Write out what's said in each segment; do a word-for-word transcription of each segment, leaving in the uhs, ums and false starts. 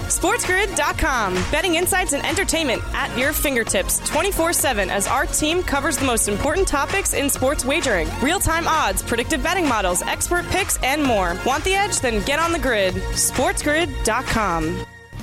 SportsGrid dot com. Betting insights and entertainment at your fingertips twenty-four seven as our team covers the most important topics in sports wagering. Real-time odds, predictive betting models, expert picks, and more. Want the edge? Then get on the grid. SportsGrid dot com.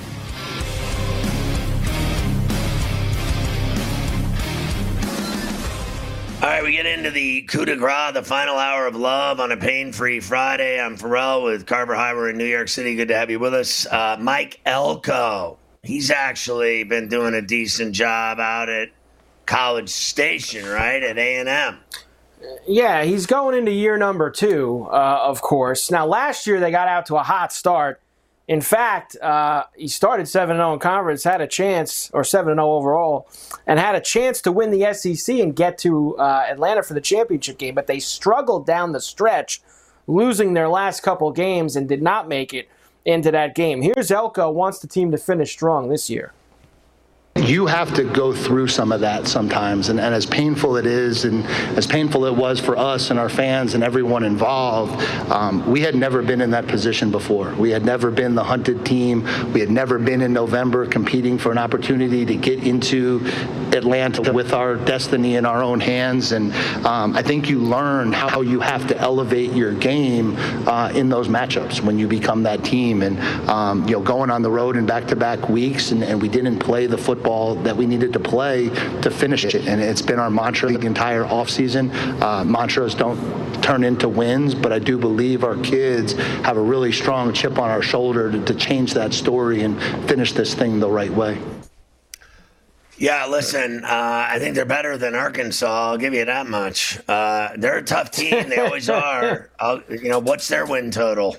All right, we get into the coup de grace, the final hour of love on a pain-free Friday. I'm Pharrell with Carver Highway in New York City. Good to have you with us. Uh, Mike Elko, he's actually been doing a decent job out at College Station, right, at A and M. Yeah, he's going into year number two, uh, of course. Now, last year they got out to a hot start. In fact, uh, he started seven and oh in conference, had a chance, or seven and oh overall, and had a chance to win the S E C and get to uh, Atlanta for the championship game. But they struggled down the stretch, losing their last couple games and did not make it into that game. Here's Elko, wants the team to finish strong this year. You have to go through some of that sometimes, and, and as painful it is, and as painful it was for us and our fans and everyone involved, um, we had never been in that position before. We had never been the hunted team. We had never been in November competing for an opportunity to get into Atlanta with our destiny in our own hands, and um, I think you learn how you have to elevate your game uh, in those matchups when you become that team, and um, you know, going on the road in back-to-back weeks, and, and we didn't play the football that we needed to play to finish it. And it's been our mantra the entire offseason. Uh, mantras don't turn into wins, but I do believe our kids have a really strong chip on our shoulder to, to change that story and finish this thing the right way. Yeah, listen, uh, I think they're better than Arkansas. I'll give you that much. Uh, they're a tough team. They always are. I'll, you know, what's their win total?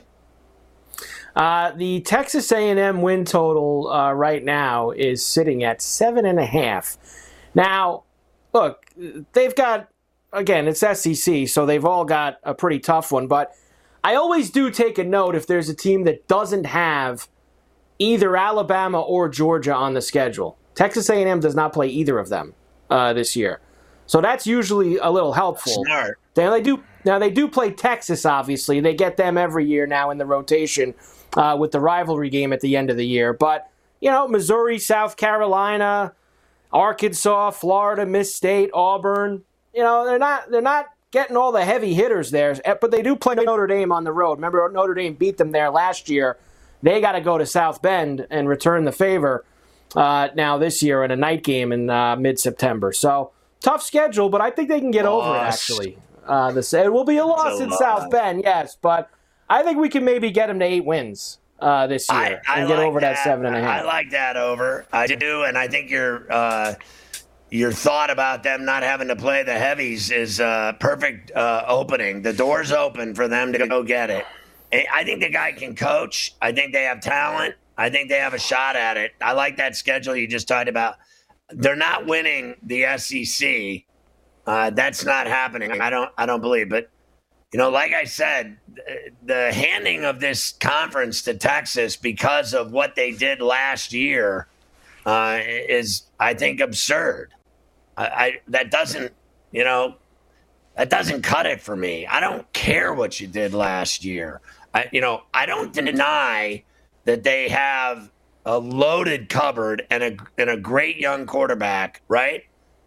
Uh, the Texas A and M win total uh, right now is sitting at seven and a half. Now, look, they've got, again, it's S E C, so they've all got a pretty tough one. But I always do take a note if there's a team that doesn't have either Alabama or Georgia on the schedule. Texas A and M does not play either of them uh, this year, so that's usually a little helpful. Smart. Now they do. Now they do play Texas. Obviously, they get them every year now in the rotation. Uh, with the rivalry game at the end of the year. But, you know, Missouri, South Carolina, Arkansas, Florida, Miss State, Auburn, you know, they're not they're not getting all the heavy hitters there, but they do play Notre Dame on the road. Remember, Notre Dame beat them there last year. They got to go to South Bend and return the favor uh, now this year in a night game in uh, mid-September. So, tough schedule, but I think they can get loss. over it, actually. Uh, this, it will be a loss in loss. South Bend, yes, but I think we can maybe get them to eight wins uh, this year I, I and get like over that. that seven and a half. I like that over. I do, and I think your uh, your thought about them not having to play the heavies is a perfect uh, opening. The door's open for them to go get it. I think the guy can coach. I think they have talent. I think they have a shot at it. I like that schedule you just talked about. They're not winning the S E C. Uh, that's not happening. I don't. I don't believe, but. You know, like I said, the handing of this conference to Texas because of what they did last year uh, is, I think, absurd. I, I that doesn't, you know, that doesn't cut it for me. I don't care what you did last year. I, you know, I don't deny that they have a loaded cupboard and a and a great young quarterback, right?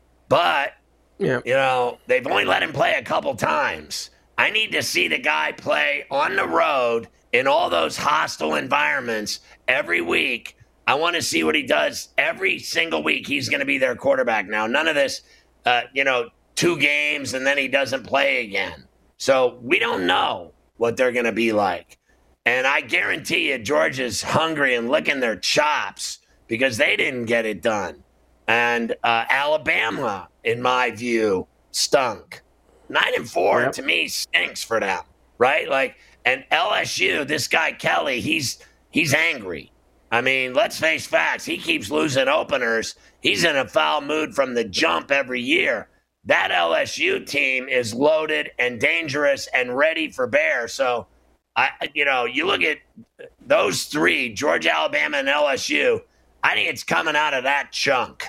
But yeah. you know, they've only let him play a couple times. I need to see the guy play on the road in all those hostile environments every week. I want to see what he does every single week. He's going to be their quarterback now. None of this, uh, you know, two games and then he doesn't play again. So we don't know what they're going to be like. And I guarantee you Georgia's hungry and licking their chops because they didn't get it done. And uh, Alabama, in my view, stunk. Nine and four yep. to me stinks for them, right? Like, and L S U, this guy Kelly, he's he's angry. I mean, let's face facts. He keeps losing openers. He's in a foul mood from the jump every year. That L S U team is loaded and dangerous and ready for bear. So, I, you know, you look at those three, Georgia, Alabama, and L S U. I think it's coming out of that chunk.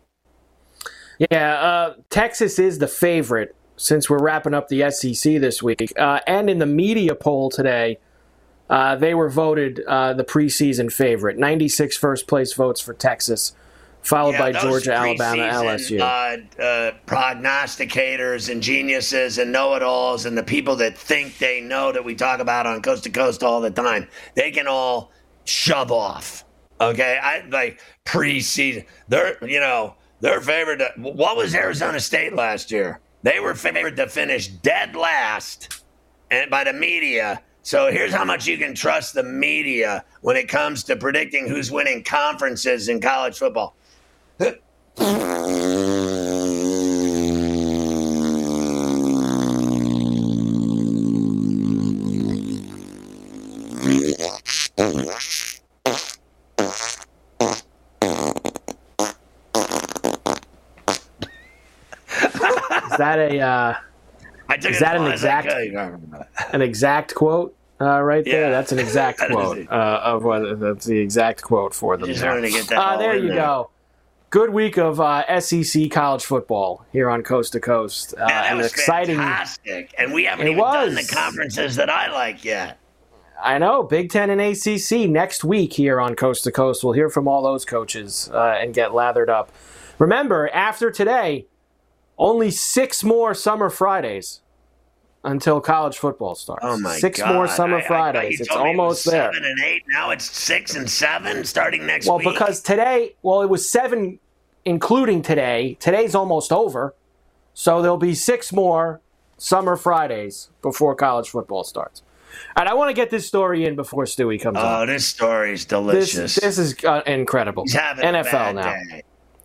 Yeah, uh, Texas is the favorite. Since we're wrapping up the S E C this week. Uh, and in the media poll today, Uh, they were voted uh, the preseason favorite. ninety-six first-place votes for Texas, followed yeah, by Georgia, Alabama, L S U. Uh, uh, prognosticators and geniuses and know-it-alls and the people that think they know that we talk about on Coast to Coast all the time, they can all shove off. Okay, I like preseason. They're you know they're favored. To, what was Arizona State last year? They were favored to finish dead last, and by the media. So here's how much you can trust the media when it comes to predicting who's winning conferences in college football. Is that a uh, I took is it that an as exact I could. an exact quote uh, right there? Yeah. That's an exact That is quote it. uh, of what that's the exact quote for them. Just there. wanted to get that Uh, all there in you there. go. Good week of uh, S E C college football here on Coast to Coast. Uh, Man, that and was exciting. fantastic, and we haven't It even done was. the conferences that I like yet. I know, Big Ten and A C C next week here on Coast to Coast. We'll hear from all those coaches uh, and get lathered up. Remember, after today, only six more Summer Fridays until college football starts. Oh my six God! more Summer I- I thought Fridays. you It's told me it almost was there. Seven and eight. Now it's six and seven starting next Well, week. because today, well, it was seven, including today. Today's almost over, so there'll be six more Summer Fridays before college football starts. And I want to get this story in before Stewie comes on. oh, this story's This, delicious. this is uh, incredible. He's having N a F L bad now. day.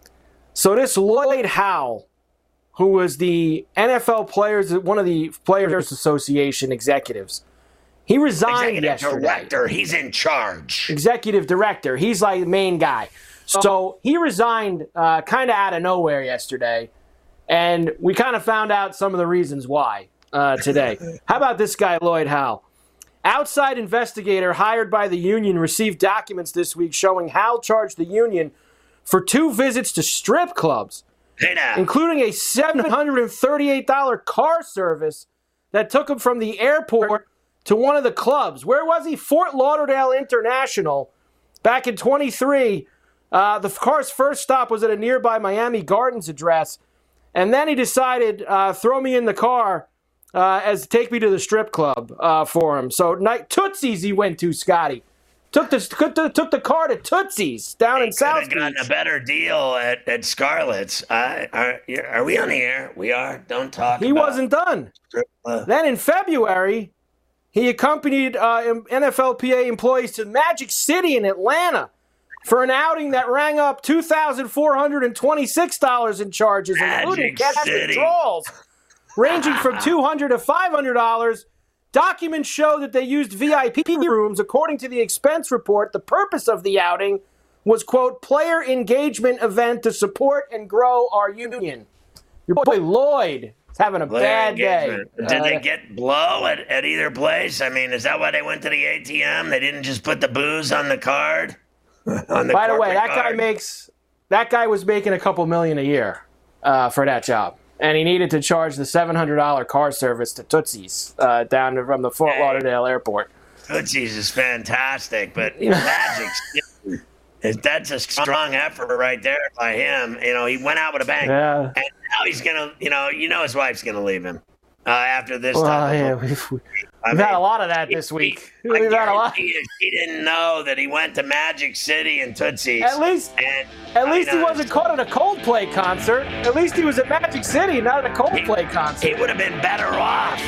So this Lloyd Howell, who was the N F L players, one of the Players Association executives, he resigned Executive yesterday. director, he's in charge. Executive director. He's like the main guy. So he resigned uh, kind of out of nowhere yesterday, and we kind of found out some of the reasons why uh, today. How about this guy, Lloyd Howell? Outside investigator hired by the union received documents this week showing Howell charged the union for two visits to strip clubs, Hey now. including a seven hundred thirty-eight dollars car service that took him from the airport to one of the clubs. Where was he? Fort Lauderdale International. Back in twenty-three, uh, the car's first stop was at a nearby Miami Gardens address, and then he decided, uh, throw me in the car uh, as take me to the strip club uh, for him. So night Tootsie's he went to, Scotty. Took the took the car to Tootsie's down in Could South have gotten Beach. a better deal at, at Scarlett's. Uh, are, are we on the air? We are. Don't talk He about wasn't done. uh, Then in February, he accompanied uh, N F L P A employees to Magic City in Atlanta for an outing that rang up two thousand four hundred twenty-six dollars in charges, including Magic cash City. withdrawals, ranging from two hundred dollars to five hundred dollars. Documents show that they used V I P rooms. According to the expense report, the purpose of the outing was, quote, player engagement event to support and grow our union. Your boy Lloyd is having a player bad day. engagement. Did Uh, they get blow at, at either place? I mean, is that why they went to the A T M? They didn't just put the booze on the card? on the By the way, corporate that guy card? makes that guy was making a couple million a year uh, for that job, and he needed to charge the seven hundred dollars car service to Tootsie's uh, down from the Fort Hey. Lauderdale airport. Tootsie's is fantastic, but Magic City, that's a strong effort right there by him. You know, he went out with a bang. Yeah. And now he's going to, you know, you know his wife's going to leave him uh, after this Well, time. yeah, we've, we've I had mean, a lot of that this week. I We've had a lot. guarantee you He didn't know that he went to Magic City and Tootsie's. At least, and, at least I he know, wasn't caught at a Coldplay concert. At least he was at Magic City, not at a Coldplay He concert. would have been better off.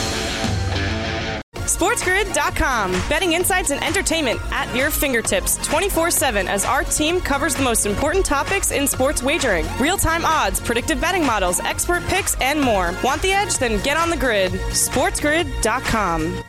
SportsGrid dot com. Betting insights and entertainment at your fingertips twenty-four seven as our team covers the most important topics in sports wagering. Real-time odds, predictive betting models, expert picks, and more. Want the edge? Then get on the grid. SportsGrid dot com.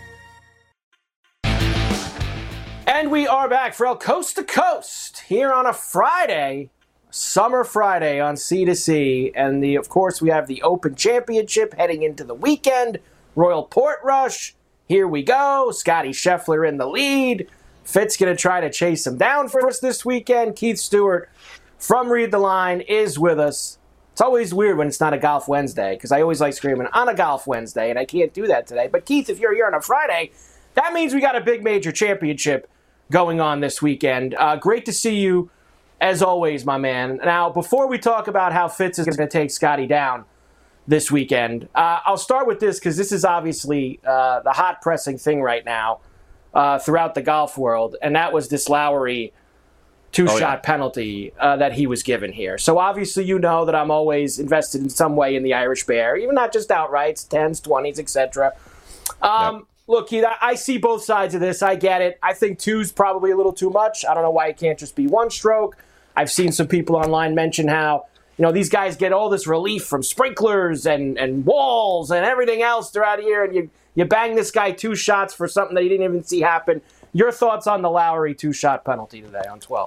And we are back for El Coast to Coast here on a Friday, summer Friday on C to C. And the, of course, we have the Open Championship heading into the weekend. Royal Portrush. Here we go. Scotty Scheffler in the lead. Fitz going to try to chase him down for us this weekend. Keith Stewart from Read the Line is with us. It's always weird when it's not a Golf Wednesday because I always like screaming on a Golf Wednesday, and I can't do that today. But Keith, if you're here on a Friday, that means we got a big major championship going on this weekend. Uh, great to see you, as always, my man. Now, before we talk about how Fitz is going to take Scotty down this weekend, uh, I'll start with this because this is obviously uh, the hot pressing thing right now uh, throughout the golf world, and that was this Lowry two-shot oh, yeah. penalty uh, that he was given here. So obviously you know that I'm always invested in some way in the Irish Bear, even not just outrights, tens, twenties, et cetera. Um, yep. Look, Keith, I see both sides of this. I get it. I think two's probably a little too much. I don't know why it can't just be one stroke. I've seen some people online mention how, you know, these guys get all this relief from sprinklers and, and walls and everything else throughout the year, and you, you bang this guy two shots for something that you didn't even see happen. Your thoughts on the Lowry two-shot penalty today on twelve?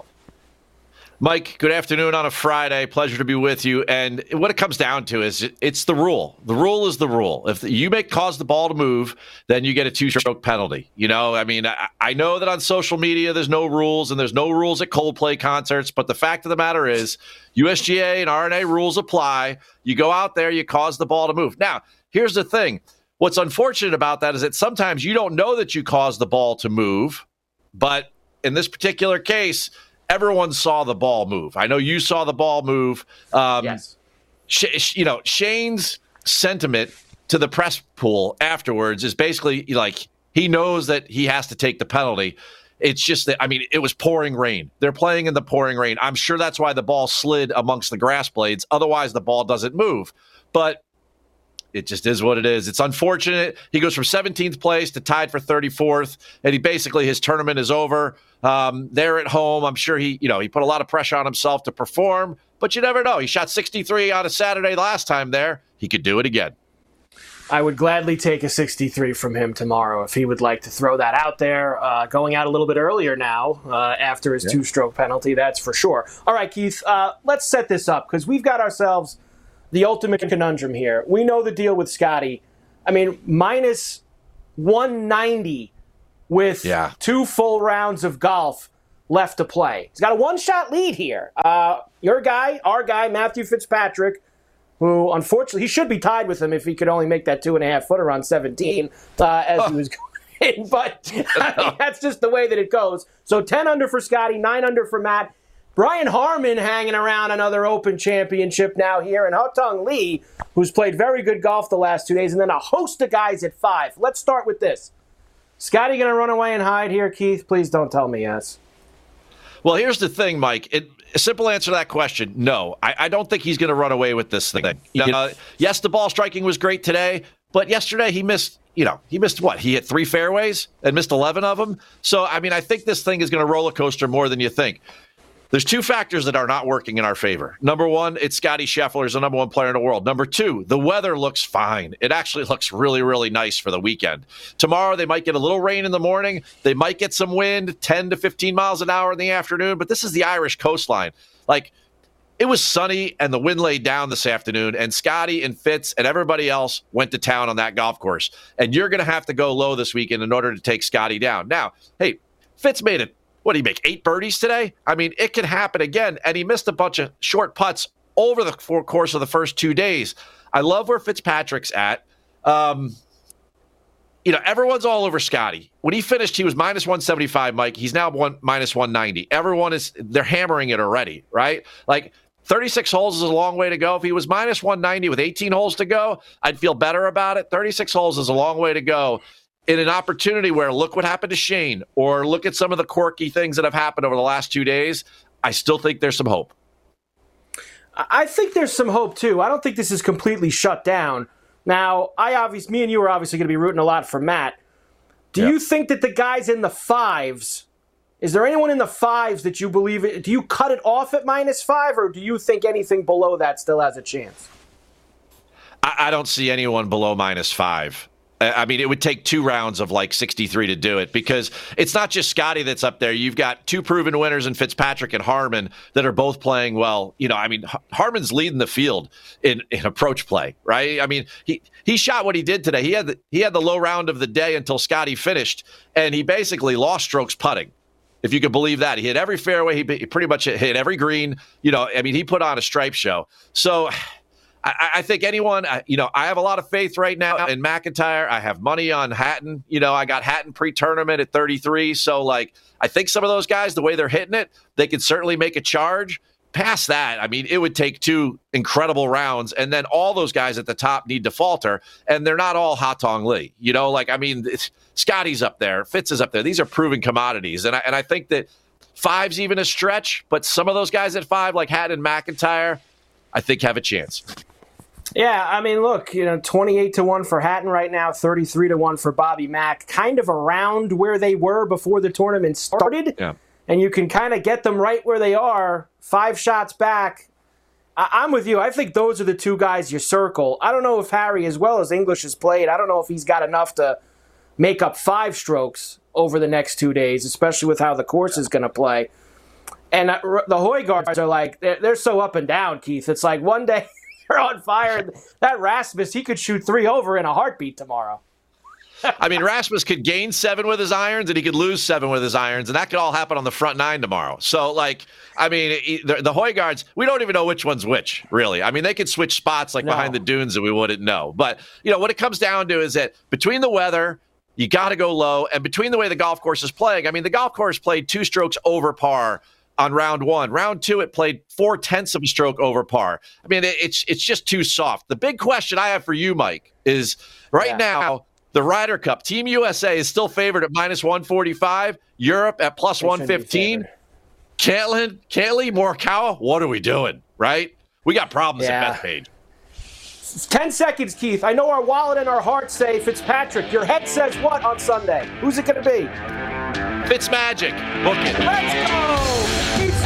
Mike, good afternoon on a Friday. Pleasure to be with you. And what it comes down to is it's the rule. The rule is the rule. If you make cause the ball to move, then you get a two-stroke penalty. You know, I mean, I, I know that on social media there's no rules and there's no rules at Coldplay concerts, but the fact of the matter is U S G A and R N A rules apply. You go out there, you cause the ball to move. Now, here's the thing. What's unfortunate about that is that sometimes you don't know that you caused the ball to move, but in this particular case, everyone saw the ball move. I know you saw the ball move. Um, yes. Sh- you know, Shane's sentiment to the press pool afterwards is basically like he knows that he has to take the penalty. It's just that, I mean, it was pouring rain. They're playing in the pouring rain. I'm sure that's why the ball slid amongst the grass blades. Otherwise, the ball doesn't move. But it just is what it is. It's unfortunate. He goes from seventeenth place to tied for thirty-fourth, and he basically, his tournament is over. Um, they're at home. I'm sure he, you know, he put a lot of pressure on himself to perform, but you never know. He shot sixty-three on a Saturday last time there. He could do it again. I would gladly take a sixty-three from him tomorrow if he would like to throw that out there. Uh, going out a little bit earlier now uh, after his yeah. two-stroke penalty, that's for sure. All right, Keith, uh, let's set this up because we've got ourselves the ultimate conundrum here. We know the deal with Scotty. I mean, minus one ninety with yeah. two full rounds of golf left to play. He's got a one-shot lead here. Uh, your guy, our guy, Matthew Fitzpatrick, who unfortunately, he should be tied with him if he could only make that two and a half footer on seventeen uh, as oh. he was going in. But I mean, that's just the way that it goes. So ten under for Scotty, nine under for Matt. Brian Harman hanging around another Open Championship now here, and Ha-Tung Lee, who's played very good golf the last two days, and then a host of guys at five. Let's start with this. Scotty going to run away and hide here, Keith? Please don't tell me yes. Well, here's the thing, Mike. It, a simple answer to that question, no. I, I don't think he's going to run away with this thing. Uh, yes, the ball striking was great today, but yesterday he missed, you know, he missed what? He hit three fairways and missed eleven of them. So, I mean, I think this thing is going to roller coaster more than you think. There's two factors that are not working in our favor. Number one, it's Scotty Scheffler is the number one player in the world. Number two, the weather looks fine. It actually looks really, really nice for the weekend. Tomorrow, they might get a little rain in the morning. They might get some wind, ten to fifteen miles an hour in the afternoon. But this is the Irish coastline. Like, it was sunny and the wind laid down this afternoon, and Scotty and Fitz and everybody else went to town on that golf course. And you're going to have to go low this weekend in order to take Scotty down. Now, hey, Fitz made it. What did he make? Eight birdies today? I mean, it can happen again. And he missed a bunch of short putts over the course of the first two days. I love where Fitzpatrick's at. Um, you know, everyone's all over Scotty. When he finished, he was minus one seventy-five, Mike. He's now one, minus one ninety. Everyone is, they're hammering it already, right? Like, thirty-six holes is a long way to go. If he was minus one ninety with eighteen holes to go, I'd feel better about it. thirty-six holes is a long way to go. In an opportunity where look what happened to Shane, or look at some of the quirky things that have happened over the last two days, I still think there's some hope. I think there's some hope, too. I don't think this is completely shut down. Now, I obviously, me and you are obviously going to be rooting a lot for Matt. Do yep. you think that the guys in the fives, is there anyone in the fives that you believe, it, do you cut it off at minus five, or do you think anything below that still has a chance? I, I don't see anyone below minus five. I mean, it would take two rounds of like sixty-three to do it, because it's not just Scotty that's up there. You've got two proven winners in Fitzpatrick and Harman that are both playing well. You know, I mean, Harman's leading the field in, in approach play, right? I mean, he he shot what he did today. He had the, he had the low round of the day until Scotty finished, and he basically lost strokes putting, if you could believe that. He hit every fairway. He, he pretty much hit every green. You know, I mean, he put on a stripe show. So I, I think anyone, you know, I have a lot of faith right now in McIntyre. I have money on Hatton. You know, I got Hatton pre-tournament at thirty-three. So, like, I think some of those guys, the way they're hitting it, they could certainly make a charge. Past that, I mean, it would take two incredible rounds, and then all those guys at the top need to falter, and they're not all Ha-Tong Lee. You know, like, I mean, Scotty's up there, Fitz is up there. These are proven commodities, and I, and I think that five's even a stretch, but some of those guys at five, like Hatton and McIntyre, I think have a chance. Yeah, I mean, look, you know, twenty-eight to one for Hatton right now, thirty-three to one for Bobby Mack, kind of around where they were before the tournament started. Yeah. And you can kind of get them right where they are, five shots back. I- I'm with you. I think those are the two guys you circle. I don't know if Harry, as well as English has played, I don't know if he's got enough to make up five strokes over the next two days, especially with how the course is going to play. And uh, the Højgaards are like, they're, they're so up and down, Keith. It's like one day they're on fire. That Rasmus, he could shoot three over in a heartbeat tomorrow. I mean, Rasmus could gain seven with his irons, and he could lose seven with his irons, and that could all happen on the front nine tomorrow. So, like, I mean, the, the Højgaards, we don't even know which one's which, really. I mean, they could switch spots, like, no. behind the dunes, and we wouldn't know. But, you know, what it comes down to is that between the weather, you got to go low, and between the way the golf course is playing, I mean, the golf course played two strokes over par on round one. Round two, it played four-tenths of a stroke over par. I mean, it, it's it's just too soft. The big question I have for you, Mike, is right yeah. now, the Ryder Cup, Team U S A is still favored at minus one forty-five. Europe at plus one fifteen. Cantlin, Cantley, Morikawa, what are we doing, right? We got problems yeah. at Bethpage. Ten seconds, Keith. I know our wallet and our heart say Fitzpatrick. Your head says what on Sunday? Who's it going to be? Fitzmagic. Book it. Let's go! Keith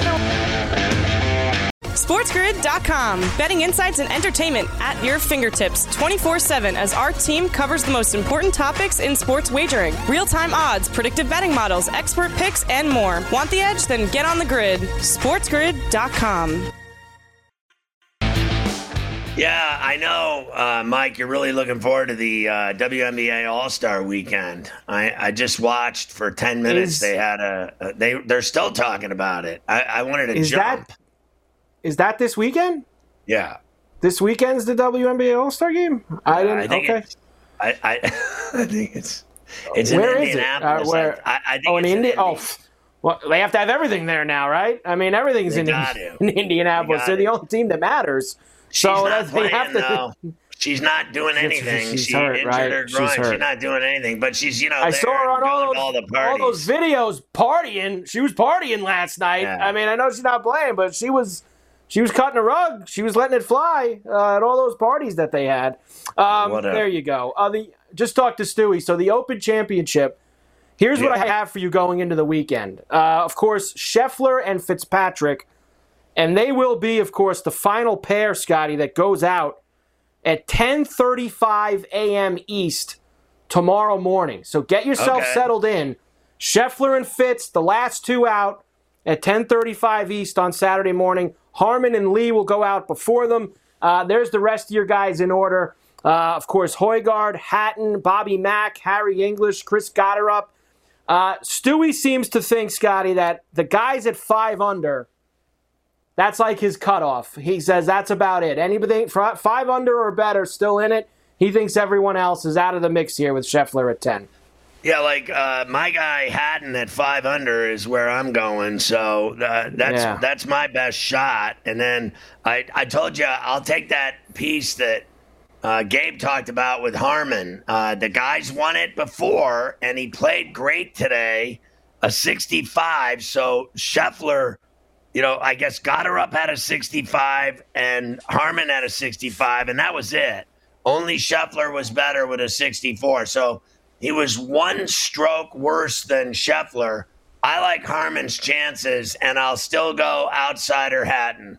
SportsGrid dot com. Betting insights and entertainment at your fingertips twenty-four seven as our team covers the most important topics in sports wagering. Real-time odds, predictive betting models, expert picks, and more. Want the edge? Then get on the grid. SportsGrid dot com. Yeah, I know, uh, Mike, you're really looking forward to the uh, W N B A All-Star Weekend. I, I just watched for ten minutes. Is, they had a, a they they're still talking about it. I, I wanted to is jump. That, is that this weekend? Yeah. This weekend's the W N B A All-Star game? I didn't. I think okay. It's, I, I I think it's it's where in is Indianapolis. It? Uh, where, I, I think oh, in it's India. in Oh, well, they have to have everything there now, right? I mean, everything's they in, in, in Indianapolis. They They're the only team that matters. She's so not they playing, have to. though. She's not doing anything. She's she hurt, injured right? her groin. She's, she's not doing anything. But she's, you know, I saw her on all those, all, the all those videos partying. She was partying last night. Yeah. I mean, I know she's not playing, but she was she was cutting a rug. She was letting it fly uh, at all those parties that they had. Um, there you go. Uh, the just talk to Stewie. So the Open Championship. Here's yeah. what I have for you going into the weekend. Uh, of course, Scheffler and Fitzpatrick. And they will be, of course, the final pair, Scotty, that goes out at ten thirty-five a.m. East tomorrow morning. So get yourself okay. settled in. Scheffler and Fitz, the last two out at ten thirty-five East on Saturday morning. Harman and Lee will go out before them. Uh, there's the rest of your guys in order. Uh, of course, Højgaard, Hatton, Bobby Mack, Harry English, Chris Gotterup. Uh, Stewie seems to think, Scotty, that the guys at five under, that's like his cutoff. He says that's about it. Anybody five under or better still in it. He thinks everyone else is out of the mix here with Scheffler at ten. Yeah, like uh, my guy Hatton at five under is where I'm going. So uh, that's yeah. that's my best shot. And then I I told you I'll take that piece that uh, Gabe talked about with Harman. Uh, the guy's won it before, and he played great today, a sixty-five. So Scheffler, you know, I guess Gotterup had a sixty-five and Harman had a sixty-five, and that was it. Only Scheffler was better with a sixty-four. So he was one stroke worse than Scheffler. I like Harman's chances, and I'll still go outsider Hatton.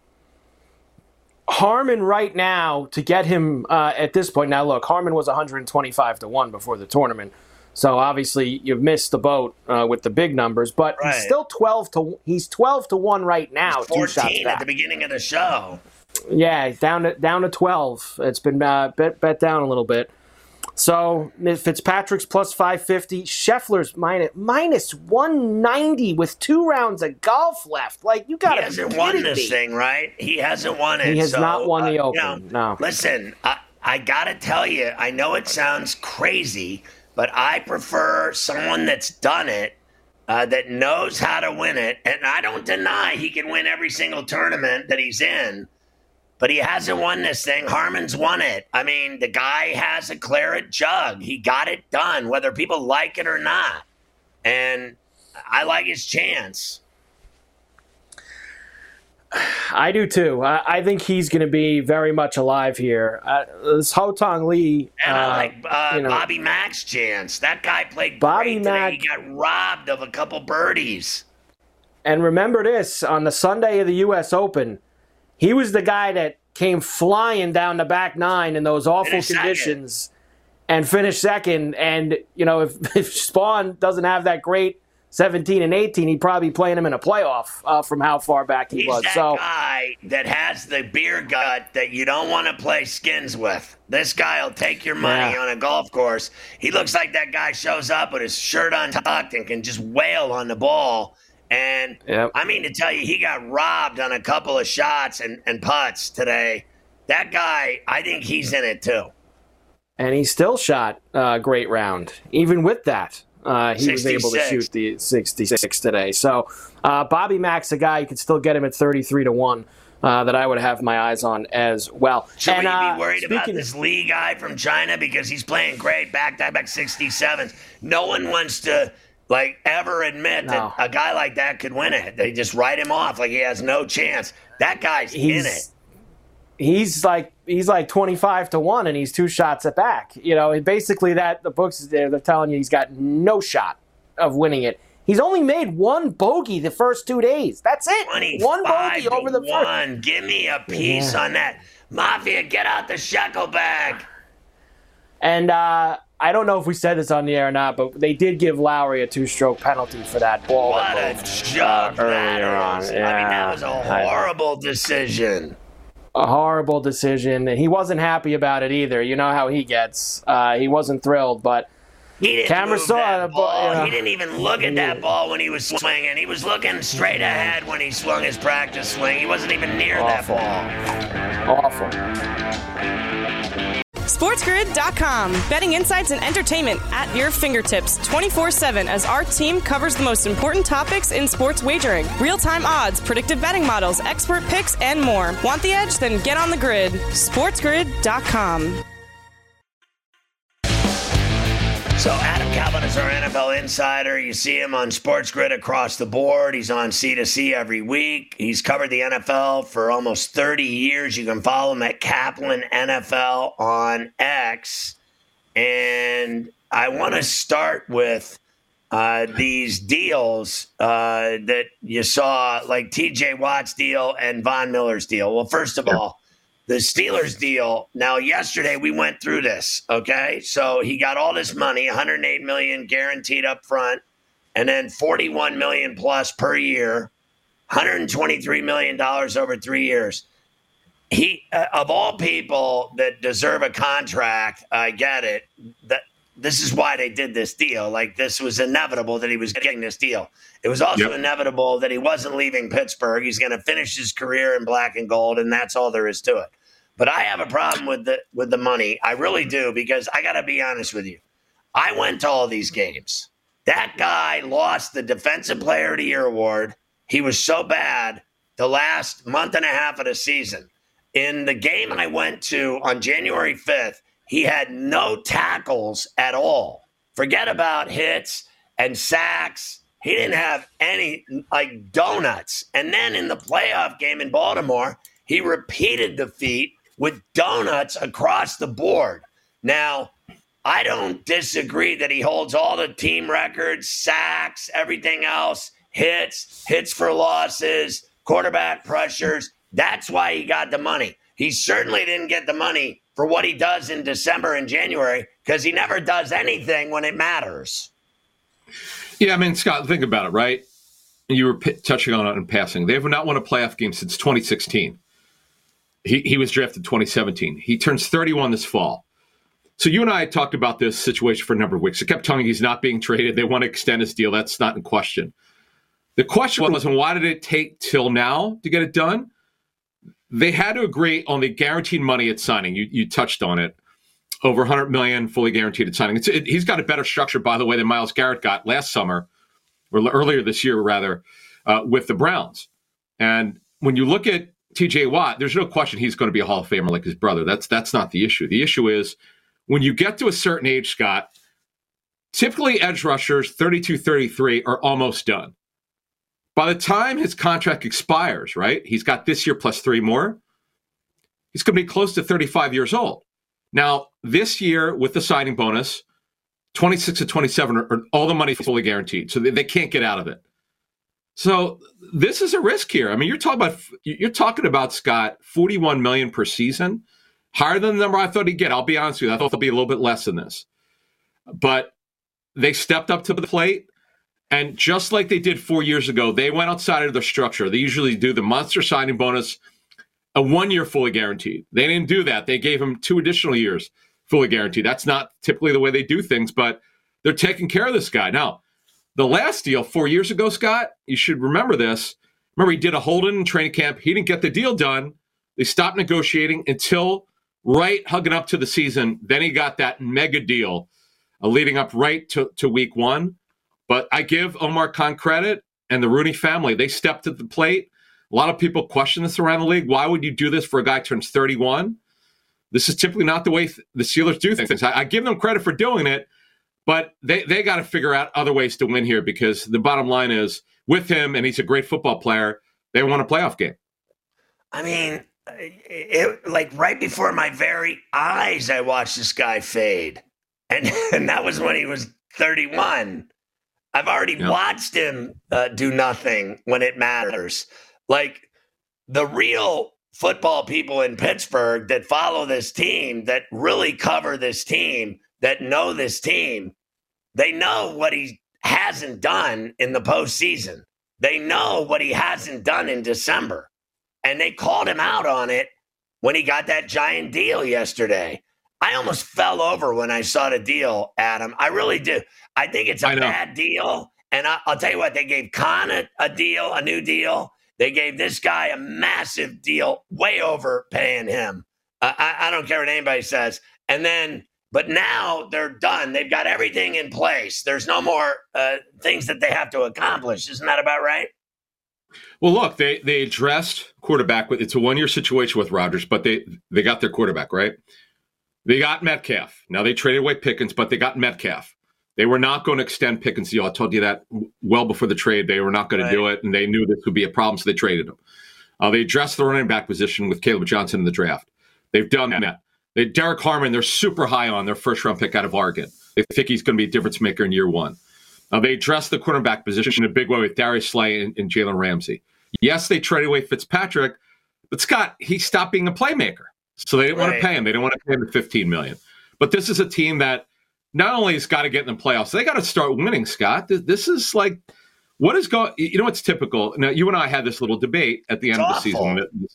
Harman right now, to get him uh, at this point. Now, look, Harman was one hundred twenty-five to one before the tournament. So obviously you've missed the boat uh, with the big numbers, but right. he's still twelve to he's twelve to one right now. He's fourteen two shots back at the beginning of the show. Yeah, down to down to twelve. It's been uh, bet bet down a little bit. So Fitzpatrick's plus five fifty, Scheffler's minus minus one ninety with two rounds of golf left. Like, you got to. He hasn't won this me. thing, right? He hasn't won it. He has so, not won the uh, Open. You know, no. Listen, I, I got to tell you, I know it sounds crazy, but I prefer someone that's done it, uh, that knows how to win it. And I don't deny he can win every single tournament that he's in. But he hasn't won this thing. Harman's won it. I mean, the guy has a claret jug. He got it done, whether people like it or not. And I like his chance. I do too. I, I think he's going to be very much alive here. Uh, this Ho-Tong Lee. And uh, I like uh, you know, Bobby Mack's chance. That guy played Bobby great Mack, today. He got robbed of a couple birdies. And remember this, on the Sunday of the U S Open, he was the guy that came flying down the back nine in those awful Finished conditions second. and finished second. And, you know, if, if Spawn doesn't have that great seventeen and eighteen, he'd probably be playing him in a playoff uh, from how far back he He's was. that so, guy that has the beer gut that you don't want to play skins with. This guy will take your money Yeah. on a golf course. He looks like that guy shows up with his shirt untucked and can just wail on the ball. And Yep. I mean to tell you, he got robbed on a couple of shots and, and putts today. That guy, I think he's in it too. And he still shot a great round. Even with that, uh, he was able to sixty-six. shoot the sixty-six today. So uh, Bobby Mack's a guy you could still get him at thirty-three to one uh, that I would have my eyes on as well. Should and, we uh, be worried about speaking- this Lee guy from China because he's playing great back-to-back sixty-sevens? No one wants to like ever admit No. that a guy like that could win it. They just write him off like he has no chance. That guy's He's- in it. He's like he's like twenty-five to one, and he's two shots at back. You know, basically that the books there they're telling you he's got no shot of winning it. He's only made one bogey the first two days. That's it. One bogey to over the first. one. Give me a piece Yeah. on that. Mafia, get out the shekel bag. And uh, I don't know if we said this on the air or not, but they did give Lowry a two-stroke penalty for that ball. What that a moved, joke uh, that earlier on. is. I mean, that Yeah, was a I know. horrible decision. A horrible decision, and he wasn't happy about it either. You know how he gets. Uh, he wasn't thrilled, but He didn't Camera move saw that the ball. ball, you know. He didn't even look at that ball when he was swinging. He was looking straight ahead when he swung his practice swing. He wasn't even near Awful. that ball. awful. SportsGrid dot com. Betting insights and entertainment at your fingertips twenty-four seven as our team covers the most important topics in sports wagering. Real-time odds, predictive betting models, expert picks, and more. Want the edge? Then get on the grid. SportsGrid dot com. So Adam Calvin is our N F L insider. You see him on Sports Grid across the board. He's on C two C every week. He's covered the N F L for almost thirty years. You can follow him at Kaplan N F L on X. And I want to start with uh, these deals uh, that you saw, like T J Watt's deal and Von Miller's deal. Well, first of all, the Steelers deal. Now, yesterday we went through this, okay? So he got all this money, one hundred eight million dollars guaranteed up front, and then forty-one million dollars plus per year, one hundred twenty-three million dollars over three years. He, uh, of all people that deserve a contract, I get it. That this is why they did this deal. Like, this was inevitable that he was getting this deal. It was also Yep. inevitable that he wasn't leaving Pittsburgh. He's going to finish his career in black and gold, and that's all there is to it. But I have a problem with the with the money. I really do, because I got to be honest with you. I went to all these games. That guy lost the Defensive Player of the Year award. He was so bad the last month and a half of the season. In the game I went to on January fifth, he had no tackles at all. Forget about hits and sacks. He didn't have any, like, donuts. And then in the playoff game in Baltimore, he repeated the feat with donuts across the board. Now, I don't disagree that he holds all the team records, sacks, everything else, hits, hits for losses, quarterback pressures. That's why he got the money. He certainly didn't get the money for what he does in December and January, because he never does anything when it matters. Yeah, I mean, Scott, think about it, right? You were p- touching on it in passing. They have not won a playoff game since twenty sixteen. He he was drafted twenty seventeen. He turns thirty-one this fall. So you and I talked about this situation for a number of weeks. I kept telling you he's not being traded. They want to extend his deal. That's not in question. The question was, why did it take till now to get it done? They had to agree on the guaranteed money at signing. You, you touched on it. Over one hundred million dollars fully guaranteed at signing. It's, it, he's got a better structure, by the way, than Myles Garrett got last summer, or earlier this year, rather, uh, with the Browns. And when you look at T J Watt, there's no question he's going to be a Hall of Famer like his brother. That's that's not the issue. The issue is when you get to a certain age, Scott, typically edge rushers, thirty-two, thirty-three, are almost done. By the time his contract expires, right, he's got this year plus three more, he's going to be close to thirty-five years old. Now, this year with the signing bonus, twenty-six to twenty-seven are, are all the money fully guaranteed, so they, they can't get out of it. So this is a risk here. I mean, you're talking about you're talking about Scott, forty-one million dollars per season, higher than the number I thought he'd get. I'll be honest with you, I thought it'll be a little bit less than this, but they stepped up to the plate, and just like they did four years ago, they went outside of their structure. They usually do the monster signing bonus, a one-year fully guaranteed. They didn't do that. They gave him two additional years fully guaranteed. That's not typically the way they do things, but they're taking care of this guy. Now, the last deal four years ago, Scott, you should remember this. Remember, he did a hold-in in training camp. He didn't get the deal done. They stopped negotiating until right hugging up to the season. Then he got that mega deal uh, leading up right to, to week one. But I give Omar Khan credit and the Rooney family. They stepped to the plate. A lot of people question this around the league. Why would you do this for a guy who turns thirty-one? This is typically not the way th- the Steelers do things. I, I give them credit for doing it, but they, they got to figure out other ways to win here because the bottom line is with him, and he's a great football player, they won a playoff game. I mean, it, like right before my very eyes, I watched this guy fade. And, and that was when he was thirty-one. I've already yeah. watched him uh, do nothing when it matters. Like the real football people in Pittsburgh that follow this team, that really cover this team, that know this team, they know what he hasn't done in the postseason. They know what he hasn't done in December. And they called him out on it when he got that giant deal yesterday. I almost fell over when I saw the deal, Adam. I really do. I think it's a bad deal. And I, I'll tell you what, they gave Khan a, a deal, a new deal. They gave this guy a massive deal, way overpaying him. Uh, I, I don't care what anybody says. And then, but now they're done. They've got everything in place. There's no more uh, things that they have to accomplish. Isn't that about right? Well, look, they they addressed quarterback. With It's a one-year situation with Rodgers, but they, they got their quarterback, right? They got Metcalf. Now, they traded away Pickens, but they got Metcalf. They were not going to extend Pickens' deal. I told you that well before the trade. They were not going right. to do it, and they knew this would be a problem, so they traded him. Uh, they addressed the running back position with Caleb Johnson in the draft. They've done that. They, Derek Harmon, they're super high on their first-round pick out of Oregon. They think he's going to be a difference maker in year one. Uh, they addressed the quarterback position in a big way with Darius Slay and, and Jalen Ramsey. Yes, they traded away Fitzpatrick, but Scott, he stopped being a playmaker. So they didn't right. want to pay him. They didn't want to pay him the fifteen million dollars. But this is a team that not only has got to get in the playoffs, they got to start winning, Scott. This is like, what is going, you know, what's typical. Now, you and I had this little debate at the end it's of the season.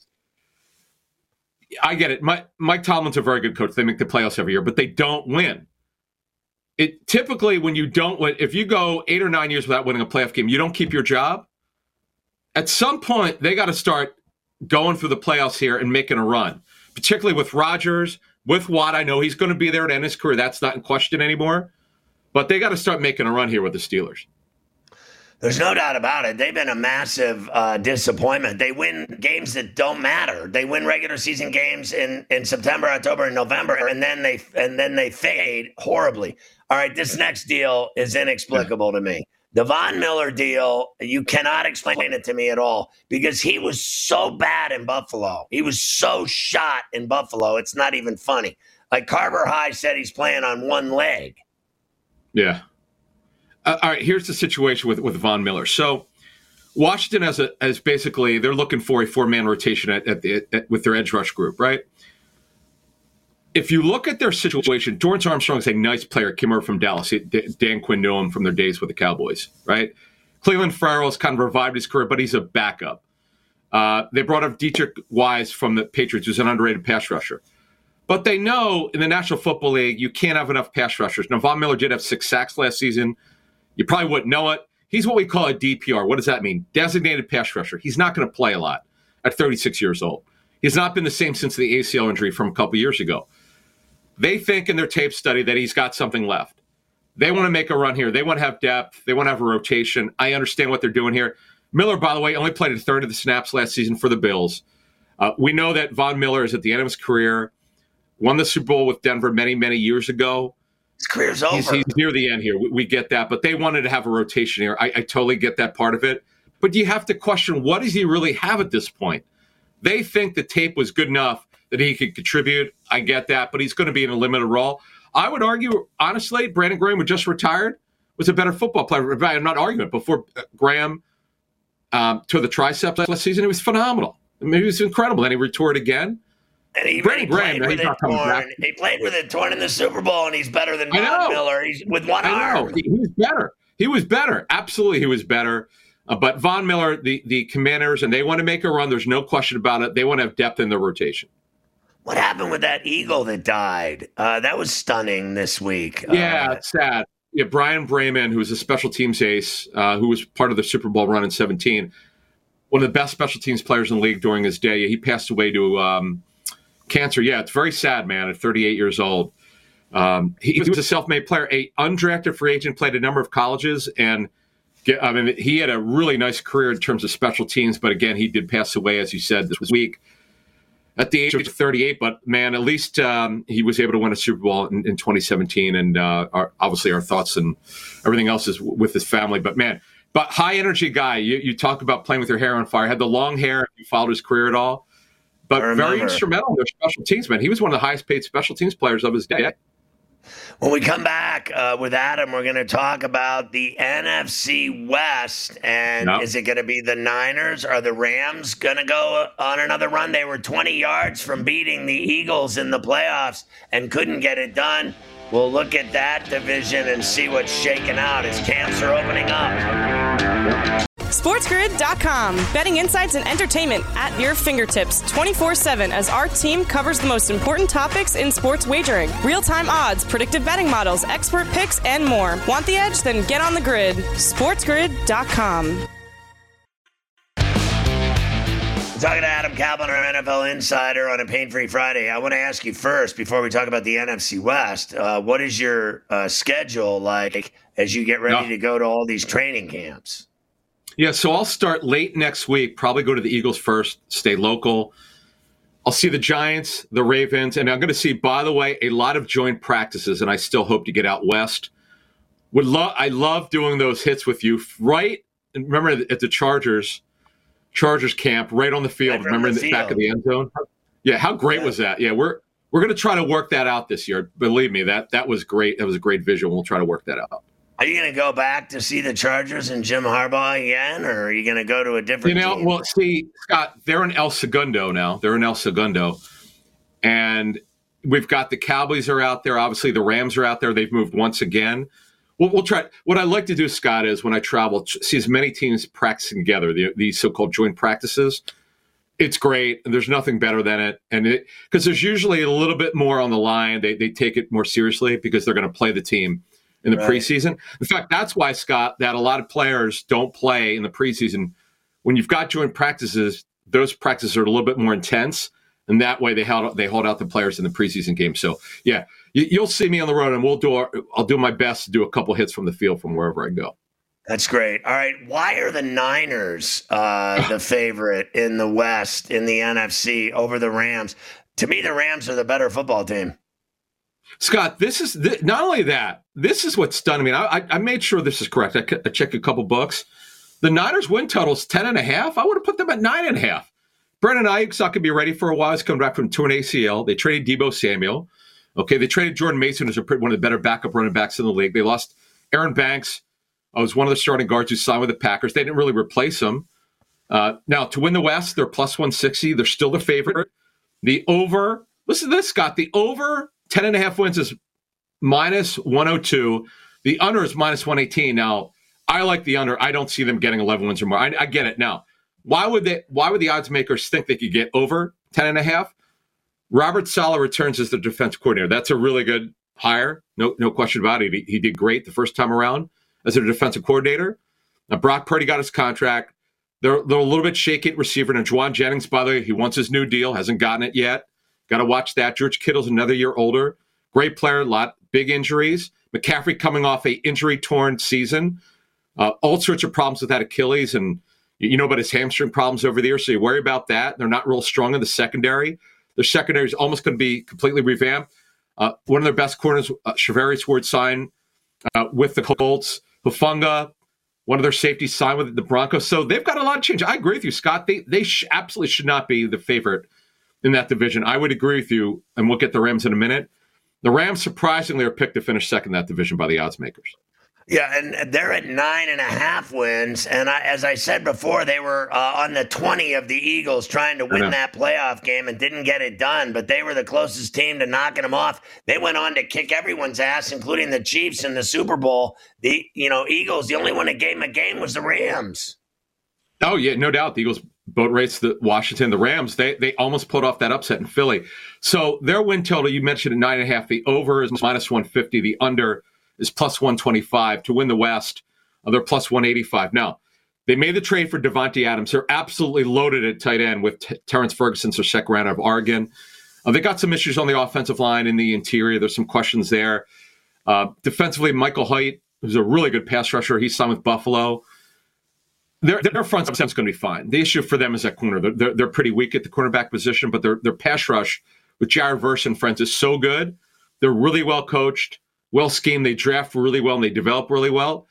I get it. Mike, Mike Tomlin's a very good coach. They make the playoffs every year, but they don't win. It typically, when you don't win, if you go eight or nine years without winning a playoff game, you don't keep your job. At some point, they got to start going through the playoffs here and making a run, particularly with Rodgers. With Watt, I know he's going to be there to end his career. That's not in question anymore. But they got to start making a run here with the Steelers. There's no doubt about it. They've been a massive uh, disappointment. They win games that don't matter. They win regular season games in, in September, October, and November, and then they and then they fade horribly. All right, this next deal is inexplicable to me. The Von Miller deal, you cannot explain it to me at all because he was so bad in Buffalo. He was so shot in Buffalo. It's not even funny. Like Carver High said, he's playing on one leg. Yeah. Uh, all right, here's the situation with, with Von Miller. So Washington has a as basically they're looking for a four-man rotation at, at the at, with their edge rush group, right? If you look at their situation, Dorrance Armstrong is a nice player, came over from Dallas. Dan Quinn knew him from their days with the Cowboys, right? Cleveland Farrell has kind of revived his career, but he's a backup. Uh, they brought up Dietrich Wise from the Patriots, who's an underrated pass rusher. But they know in the National Football League, you can't have enough pass rushers. Now, Von Miller did have six sacks last season. You probably wouldn't know it. He's what we call a D P R. What does that mean? Designated pass rusher. He's not going to play a lot at thirty-six years old. He's not been the same since the A C L injury from a couple years ago. They think in their tape study that he's got something left. They want to make a run here. They want to have depth. They want to have a rotation. I understand what they're doing here. Miller, by the way, only played a third of the snaps last season for the Bills. Uh, we know that Von Miller is at the end of his career. Won the Super Bowl with Denver many, many years ago. His career's over. He's, he's near the end here. We, we get that. But they wanted to have a rotation here. I, I totally get that part of it. But you have to question, what does he really have at this point? They think the tape was good enough that he could contribute. I get that. But he's going to be in a limited role. I would argue, honestly, Brandon Graham, who just retired, was a better football player. I'm not arguing. Before Graham um, tore the triceps last season, it was phenomenal. I mean, he was incredible. Then he retoured again. And he, Brandon he played Graham, with he's it not coming torn. back. He played with it torn in the Super Bowl, and he's better than I Von know. Miller. He's with one I know. arm. He, he was better. He was better. Absolutely, he was better. Uh, but Von Miller, the, the Commanders, and they want to make a run. There's no question about it. They want to have depth in their rotation. What happened with that eagle that died? Uh, that was stunning this week. Yeah, Uh, it's sad. Yeah, Brian Brayman, who was a special teams ace, uh, who was part of the Super Bowl run in seventeen, one of the best special teams players in the league during his day. He passed away to um, cancer. Yeah, it's very sad, man, at thirty-eight years old. Um, he, he was a self-made player, a undrafted free agent, played a number of colleges, and get, I mean, he had a really nice career in terms of special teams. But again, he did pass away, as you said, this week at the age of thirty-eight. But man, at least um, he was able to win a Super Bowl in, in twenty seventeen. And uh, our, obviously, our thoughts and everything else is with his family. But man, but high energy guy. You, you talk about playing with your hair on fire. Had the long hair. You followed his career at all. But very instrumental in their special teams, man. He was one of the highest paid special teams players of his day. When we come back uh, with Adam, we're going to talk about the N F C West. And No. is it going to be the Niners? Are the Rams going to go on another run? They were twenty yards from beating the Eagles in the playoffs and couldn't get it done. We'll look at that division and see what's shaking out as camps are opening up. SportsGrid dot com. Betting insights and entertainment at your fingertips twenty-four seven as our team covers the most important topics in sports wagering. Real-time odds, predictive betting models, expert picks, and more. Want the edge? Then get on the grid. SportsGrid dot com. Talking to Adam Kaplan, our N F L insider, on a Pain-Free Friday. I want to ask you first, before we talk about the N F C West, uh, what is your uh, schedule like as you get ready No. to go to all these training camps? Yeah, so I'll start late next week, probably go to the Eagles first, stay local. I'll see the Giants, the Ravens, and I'm going to see, by the way, a lot of joint practices, and I still hope to get out west. Would love, I love doing those hits with you. Right, and remember at the Chargers, Chargers camp, right on the field. Right remember on in the the back field. of the end zone? Yeah, how great Yeah. was that? Yeah, we're we're going to try to work that out this year. Believe me, that that was great. That was a great visual. We'll try to work that out. Are you going to go back to see the Chargers and Jim Harbaugh again, or are you going to go to a You different know, team? well, see, Scott, they're in El Segundo now. They're in El Segundo. And we've got the Cowboys are out there. Obviously, the Rams are out there. They've moved once again. We'll, we'll try. What I like to do, Scott, is when I travel, tr- see as many teams practicing together, the, these so-called joint practices. It's great. And there's nothing better than it. And it because there's usually a little bit more on the line. They, they take it more seriously because they're going to play the team in the Right. preseason. In fact, that's why, Scott, that a lot of players don't play in the preseason. When you've got joint practices, those practices are a little bit more intense, and that way they hold they hold out the players in the preseason game. So, yeah, you, you'll see me on the road, and we'll do our, I'll do my best to do a couple hits from the field from wherever I go. That's great. All right. Why are the Niners uh, the favorite in the West, in the N F C, over the Rams? To me, the Rams are the better football team. Scott, this is th- not only that. This is what's done. I mean, I, I made sure this is correct. I, c- I checked a couple books. The Niners win total's ten and a half. I would have put them at nine and a half. Brandon Ayuk's not going to be ready for a while. He's coming back from torn A C L. They traded Deebo Samuel. Okay, they traded Jordan Mason, who's a, one of the better backup running backs in the league. They lost Aaron Banks, who was one of the starting guards who signed with the Packers. They didn't really replace him. Uh, now, to win the West, they're plus one sixty. They're still the favorite. The over, listen to this, Scott. The over ten and a half wins is minus one oh two. The under is minus one eighteen. Now, I like the under. I don't see them getting eleven wins or more. I, I get it. Now, why would they? Why would the odds makers think they could get over ten and a half? Robert Saleh returns as the defense coordinator. That's a really good hire. No, no question about it. He, he did great the first time around as a defensive coordinator. Now, Brock Purdy got his contract. They're, they're a little bit shaky at receiver. And Juwan Jennings, by the way, he wants his new deal. Hasn't gotten it yet. Got to watch that. George Kittle's another year older. Great player, a lot big injuries. McCaffrey coming off a injury-torn season. Uh, all sorts of problems with that Achilles, and you know about his hamstring problems over there, so you worry about that. They're not real strong in the secondary. Their secondary is almost going to be completely revamped. Uh, one of their best corners, uh, Charvarius Ward, signed uh, with the Colts. Hufanga, one of their safeties, signed with the Broncos. So they've got a lot of change. I agree with you, Scott. They they sh- absolutely should not be the favorite in that division. I would agree with you, and we'll get the Rams in a minute. The Rams, surprisingly, are picked to finish second in that division by the odds makers. Yeah, and they're at nine and a half wins. And I, as I said before, they were uh, on the twenty of the Eagles trying to win that playoff game and didn't get it done. But they were the closest team to knocking them off. They went on to kick everyone's ass, including the Chiefs in the Super Bowl. The you know Eagles, the only one that gave them a game was the Rams. Oh, yeah, no doubt. The Eagles boat raced the Washington. The Rams, they they almost pulled off that upset in Philly. So their win total, you mentioned at nine and a half. The over is minus one fifty. The under is plus one twenty-five. To win the West, uh, they're plus one eighty-five. Now, they made the trade for Devontae Adams. They're absolutely loaded at tight end with T- Terrence Ferguson, their second round of Oregon. Uh, they got some issues on the offensive line in the interior. There's some questions there. Uh, defensively, Michael Hite, who's a really good pass rusher. He's signed with Buffalo. Their, their front seven is going to be fine. The issue for them is that corner. They're, they're, they're pretty weak at the cornerback position, but their, their pass rush with Jared Verse and friends is so good. They're really well coached, well schemed. They draft really well, and they develop really well.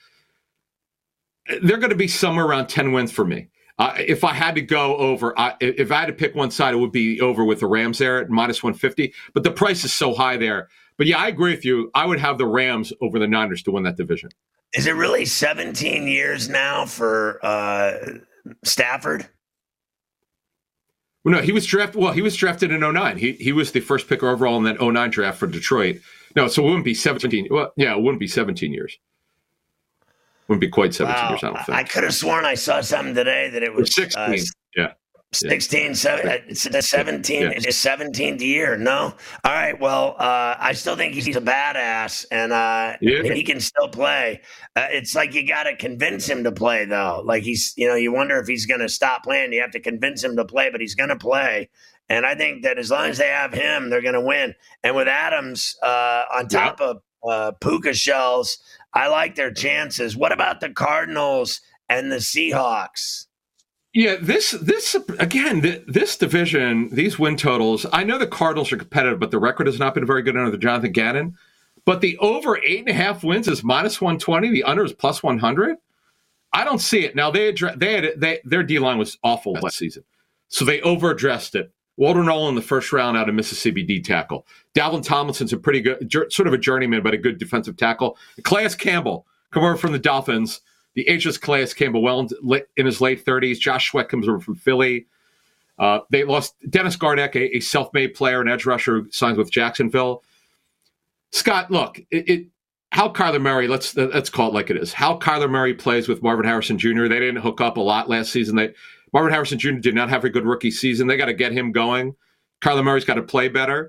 They're going to be somewhere around ten wins for me. Uh, if I had to go over, I, if I had to pick one side, it would be over with the Rams there at minus one fifty. But the price is so high there. But yeah, I agree with you. I would have the Rams over the Niners to win that division. Is it really seventeen years now for uh, Stafford? Well, no, he was drafted. Well, he was drafted in oh nine. He he was the first pick overall in that oh nine draft for Detroit. No, so it wouldn't be seventeen. Well, yeah, it wouldn't be seventeen years. Wouldn't be quite seventeen wow. years, I don't think. I could have sworn I saw something today that it was sixteen. Uh, yeah. sixteen, seven, it's the seventeen, yeah. It's seventeenth year. No. All right. Well, uh, I still think he's a badass, and uh, yeah. he can still play. Uh, it's like you got to convince him to play, though. Like he's, you know, you wonder if he's going to stop playing. You have to convince him to play, but he's going to play. And I think that as long as they have him, they're going to win. And with Adams uh, on top yeah. of uh, Puka Shells, I like their chances. What about the Cardinals and the Seahawks? Yeah, this this again, this division, these win totals. I know the Cardinals are competitive, but the record has not been very good under the Jonathan Gannon. But the over eight and a half wins is minus one twenty. The under is plus one hundred. I don't see it now. They address, they had they their D line was awful last season, so they over addressed it. Walter Nolan in the first round out of Mississippi D tackle. Dalvin Tomlinson's a pretty good, sort of a journeyman, but a good defensive tackle. Calais Campbell, come over from the Dolphins. The ageless Calais Campbell, well in his late thirties. Josh Sweat comes over from Philly. Uh, they lost Dennis Gardeck, a, a self-made player, an edge rusher who signs with Jacksonville. Scott, look, it, it, how Kyler Murray, let's let's call it like it is. How Kyler Murray plays with Marvin Harrison Junior They didn't hook up a lot last season. They, Marvin Harrison Junior did not have a good rookie season. They got to get him going. Kyler Murray's got to play better.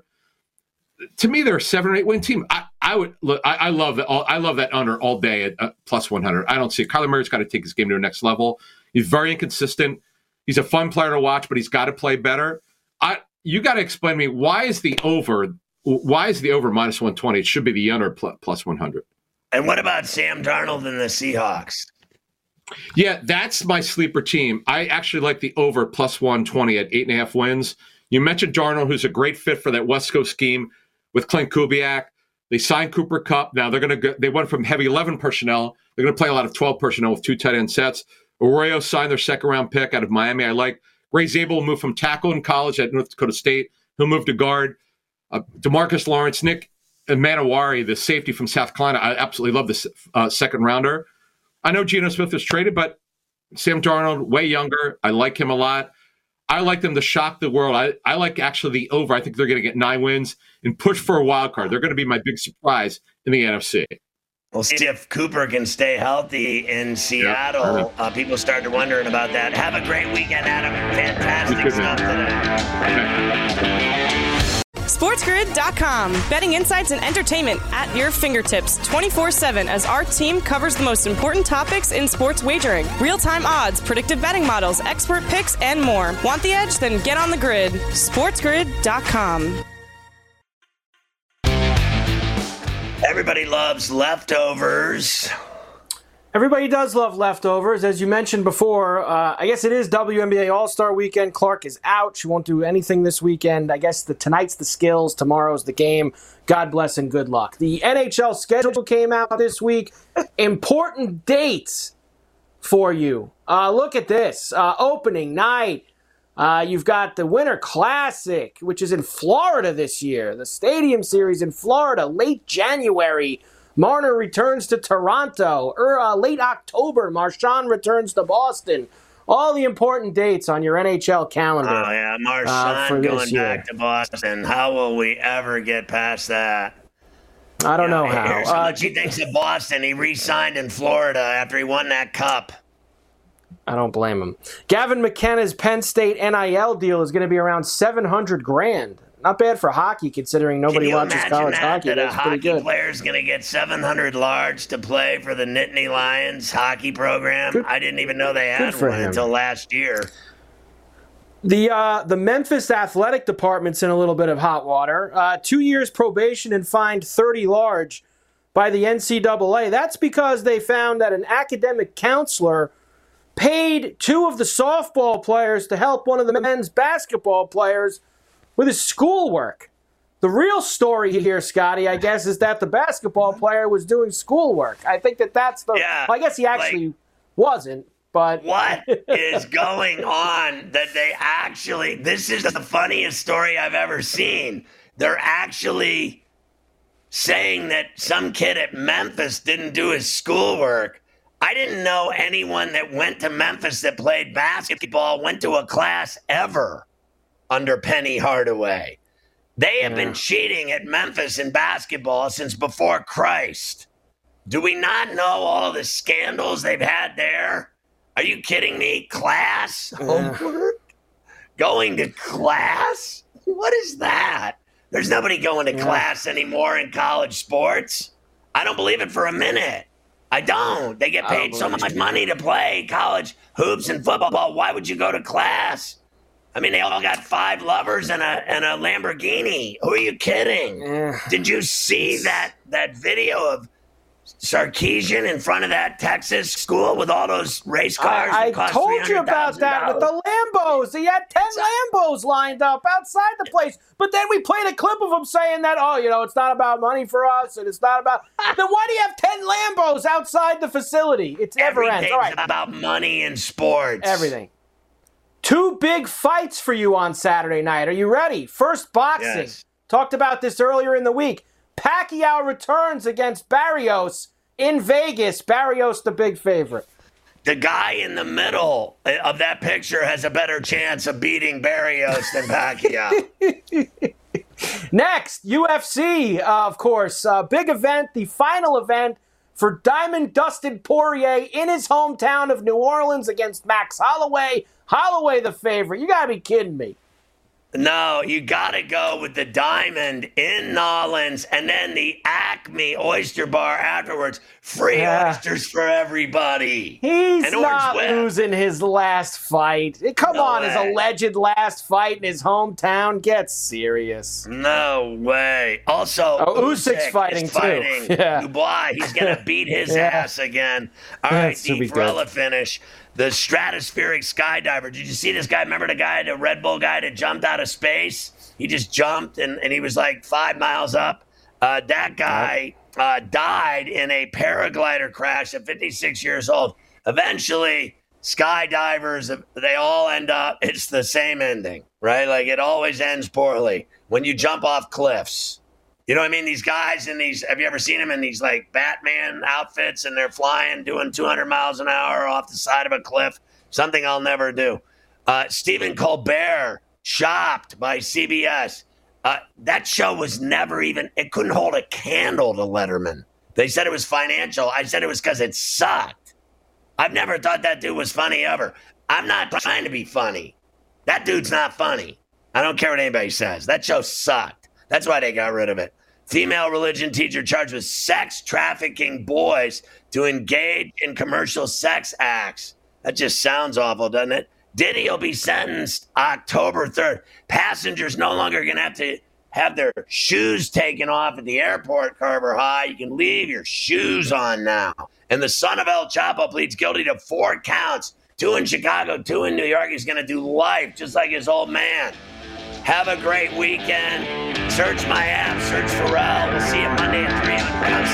To me, they're a seven or eight win team. I, I would look. I, I love that. I love that under all day at uh, plus one hundred. I don't see it. Kyler Murray's got to take his game to the next level. He's very inconsistent. He's a fun player to watch, but he's got to play better. I you got to explain to me why is the over? Why is the over minus one twenty? It should be the under plus, plus one hundred. And what about Sam Darnold and the Seahawks? Yeah, that's my sleeper team. I actually like the over plus one twenty at eight and a half wins. You mentioned Darnold, who's a great fit for that West Coast scheme with Clint Kubiak. They signed Cooper Kupp. Now they're going to go, they went from heavy eleven personnel. They're going to play a lot of twelve personnel with two tight end sets. Arroyo signed their second round pick out of Miami. I like Ray Zabel will move from tackle in college at North Dakota State. He'll move to guard. Uh, DeMarcus Lawrence, Nick Manawari, the safety from South Carolina. I absolutely love this uh, second rounder. I know Geno Smith was traded, but Sam Darnold, way younger. I like him a lot. I like them to shock the world. I, I like actually the over. I think they're going to get nine wins and push for a wild card. They're going to be my big surprise in the N F C. We'll see if Cooper can stay healthy in Seattle. Yeah. Uh, people started wondering about that. Have a great weekend, Adam. Fantastic stuff today. Okay. SportsGrid dot com. Betting insights and entertainment at your fingertips twenty-four seven as our team covers the most important topics in sports wagering. Real-time odds, predictive betting models, expert picks, and more. Want the edge? Then get on the grid. SportsGrid dot com. Everybody loves leftovers. Everybody does love leftovers. As you mentioned before, uh, I guess it is W N B A All-Star Weekend. Clark is out. She won't do anything this weekend. I guess the tonight's the skills, tomorrow's the game. God bless and good luck. The N H L schedule came out this week. Important dates for you. Uh, look at this. Uh, opening night. Uh, you've got the Winter Classic, which is in Florida this year. The Stadium Series in Florida, late January. Marner returns to Toronto. Er, uh, late October, Marchand returns to Boston. All the important dates on your N H L calendar. Oh, yeah, Marchand uh, going year. back to Boston. How will we ever get past that? I don't you know, know how. Here's how Uh, much he thinks of Boston. He re-signed in Florida after he won that cup. I don't blame him. Gavin McKenna's Penn State N I L deal is going to be around seven hundred grand. Not bad for hockey, considering nobody Can you watches imagine college that, hockey. that a That's pretty hockey good. player is going to get seven hundred large to play for the Nittany Lions hockey program? Good- I didn't even know they had for one him. until last year. The uh, the Memphis athletic department's in a little bit of hot water. Uh, two years probation and fined thirty large by the N C double A. That's because they found that an academic counselor paid two of the softball players to help one of the men's basketball players with his schoolwork. The real story here, Scotty, I guess, is that the basketball player was doing schoolwork. I think that that's the... Yeah, well, I guess he actually like, wasn't, but... What is going on that they actually... This is the funniest story I've ever seen. They're actually saying that some kid at Memphis didn't do his schoolwork. I didn't know anyone that went to Memphis that played basketball went to a class ever under Penny Hardaway. They have Yeah. been cheating at Memphis in basketball since before Christ. Do we not know all the scandals they've had there? Are you kidding me? Class? Homework? Going to class? What is that? There's nobody going to Yeah. class anymore in college sports. I don't believe it for a minute. I don't. They get I don't paid so believe much it. money to play college hoops and football. Why would you go to class? I mean, they all got five lovers and a and a Lamborghini. Who are you kidding? Yeah. Did you see that that video of Sarkeesian in front of that Texas school with all those race cars? I, that cost I told you about that with three hundred thousand dollars? the Lambos. He had ten Lambos lined up outside the place. But then we played a clip of him saying that, oh, you know, it's not about money for us, and it's not about... Then why do you have ten Lambos outside the facility? It never ends. Everything's All right, about money in sports. everything. Two big fights for you on Saturday night. Are you ready? First, boxing. Yes. Talked about this earlier in the week. Pacquiao returns against Barrios in Vegas. Barrios the big favorite. The guy in the middle of that picture has a better chance of beating Barrios than Pacquiao. Next, U F C, uh, of course. Uh, big event, the final event for Diamond Dustin Poirier in his hometown of New Orleans against Max Holloway. Holloway the favorite. You got to be kidding me. No, you got to go with the Diamond in Nolans and then the Acme Oyster Bar afterwards. Free Yeah. oysters for everybody. He's And Orange not Whip. losing his last fight. Come No on, his way. alleged last fight in his hometown. Get serious. No way. Also, Oh, Usyk's Usyk fighting, is too. fighting Yeah. Dubois. He's going to beat his Yeah. ass again. All Yeah, right, it's gonna the be good. Varela finish. The stratospheric skydiver. Did you see this guy? Remember the guy, the Red Bull guy that jumped out of space? He just jumped, and, and he was like five miles up. Uh, that guy uh, died in a paraglider crash at fifty-six years old. Eventually, skydivers, they all end up, it's the same ending, right? Like it always ends poorly when you jump off cliffs. You know what I mean? These guys in these, have you ever seen them in these like Batman outfits and they're flying, doing two hundred miles an hour off the side of a cliff? Something I'll never do. Uh, Stephen Colbert, Chopped by C B S. Uh, that show was never even, it couldn't hold a candle to Letterman. They said it was financial. I said it was because it sucked. I've never thought that dude was funny ever. I'm not trying to be funny. That dude's not funny. I don't care what anybody says. That show sucked. That's why they got rid of it. Female religion teacher charged with sex trafficking boys to engage in commercial sex acts. That just sounds awful, doesn't it? Diddy will be sentenced October third. Passengers no longer going to have to have their shoes taken off at the airport, Carver High. You can leave your shoes on now. And the son of El Chapo pleads guilty to four counts. Two in Chicago, two in New York. He's going to do life just like his old man. Have a great weekend. Search my app. Search Pharrell. We'll see you Monday at three on Ground